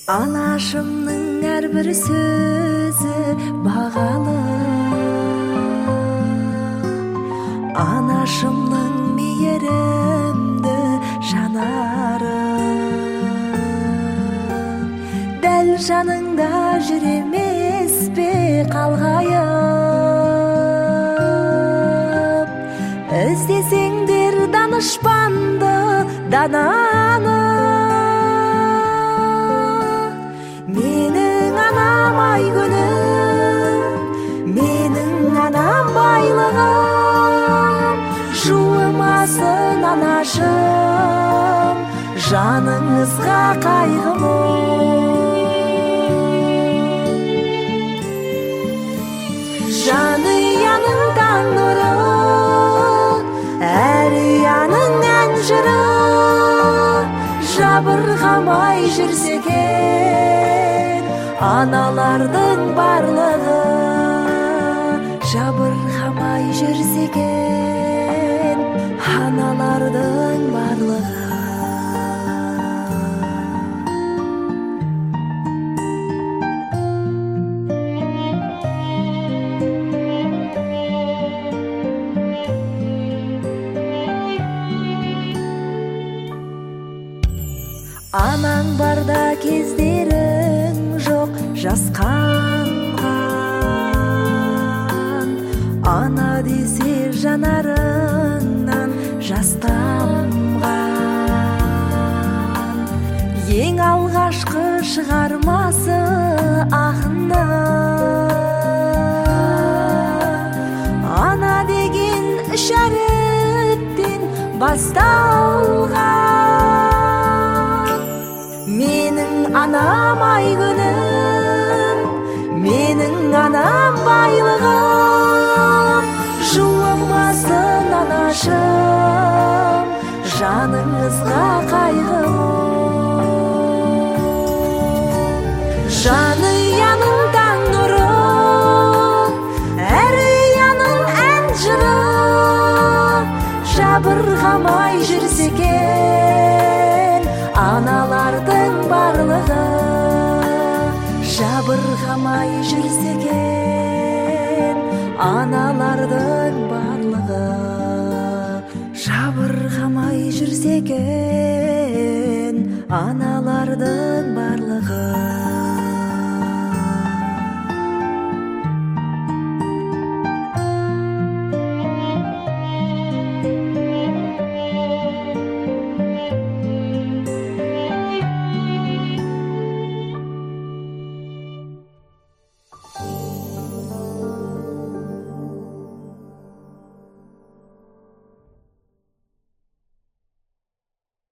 Анашымның әрбір сөзі бағалы, анашымның мейірімді жанары, дәл жаныңда жүр емес пе қалғайып, іздесеңдер данышпанды, дананы. Менің анам айгүлім, менің анам байлығым, жуымасын анашым, жаныңызға қайғым. Жанұяның таң нұры, әр ұяның ән жыры, жабырғамай жүрсе екен аналардың барлығы, жабырғамай жүрсе екен аналардың барлығы. Анаң барда кездерің жоқ жасқанған, ана десе жанарыңнан жас тамған. Ең алғашқы шығармасы ақында, ана деген үш әріптен басталған. Менің анам айгүлім, менің анам байлығым, жуымасын анашым, жаныңызға қайғым. Жанұяның таң нұры, әр ұяның ән жыры, жабырғамай жүрсе екен аналардың барлығы, жабырғамай жүрсе екен аналардың барлығы, жабырғамай жүрсе екен аналардың